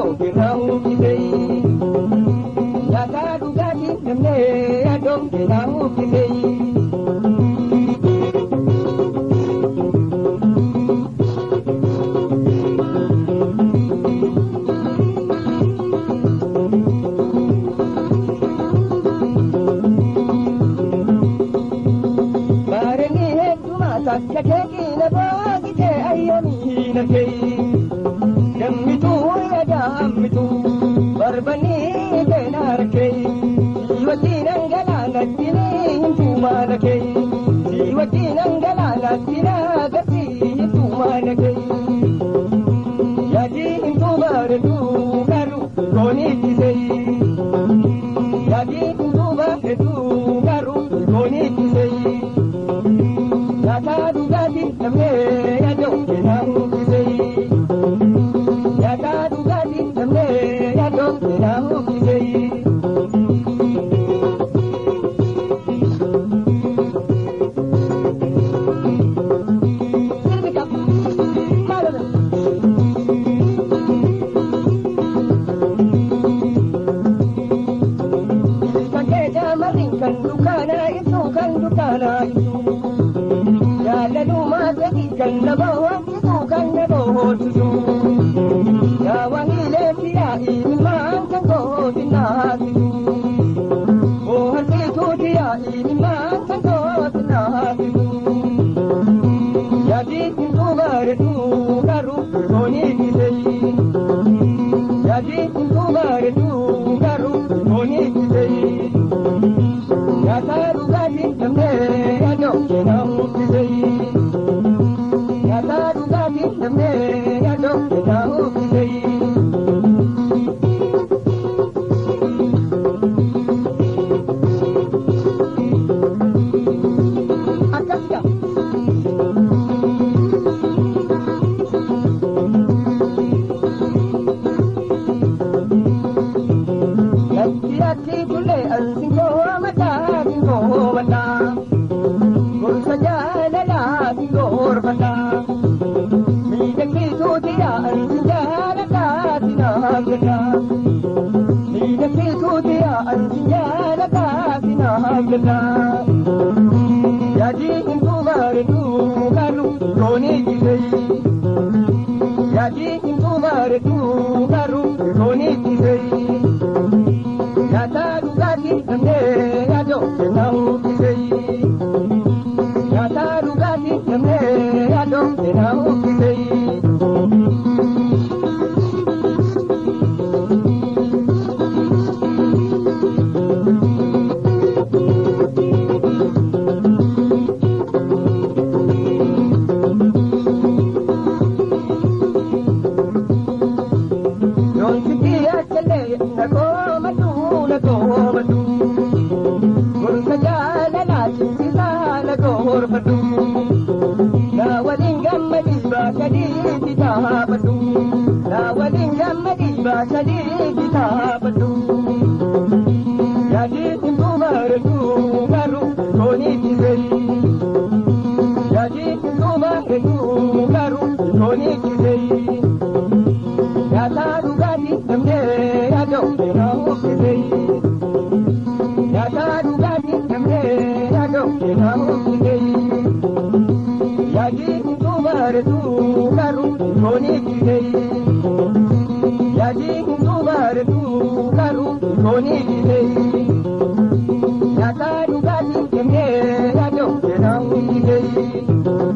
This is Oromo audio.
yaadoo keenyaa kisee nyaata dhugaatii namnee yaadoo keenyaa kisee. Kakekina baagite ayyamiina kee dammitu yaadammitu barbanii keenaara kee siiwatti nangalaanatti hintumaana kee siiwatti nangalaanatti naagatti hintumaana kee yaadi hintubareedu garu kooniitisee yaadi hintubareedu garu kooniitisee. Nyaata dhugaatii namnee yaadoo keenyaa kisee nyaata dhugaatii namnee yaadoo keenyaa kisee. Kan keessa mariin kan dukkaanaa ibsu kan dukkaanaa ibsu. Luma jadi kan nabawa itu kan nabawa susu. Ya wahile dia iman kan kau dinasi. Oh hati itu dia iman kan kau dinasi. Jadi itu baru garu koni kisei. Jadi itu baru garu koni kisei. Ya taru gadi namne ado kenam kisei. Nyaata dhugaatii namnee yaadoo keenyaa kisee. Akkasika. Natti ati tulee ansi koomataa koomataa gorsa jaalalaa gorfataa. Ansi jaalala sinamjeta, niida keetuutia ansi jaalala sinamjeta. Yaadi hintubareedu garu kooni kisee, yaadi hintubareedu garu kooni kisee. Nyaata dhugaatii namnee yaadoo keenyaa kisee, nyaata dhugaatii namnee yaadoo keenyaa kisee. Sadii kitaabatu yaadi hintubareedu garu kooni kisee yaadi hintubareedu garu kooni kisee. Nyaata dhugaatii namnee yaadoo keenyaa kisee nyaata dhugaatii namnee yaadoo keenyaa kisee. Yaadi hintubareedu garu kooni kisee. Yaadi hintubareedu garu kooni kisee. Nyaata dhugaatii namnee yaadoo keenyaa kisee.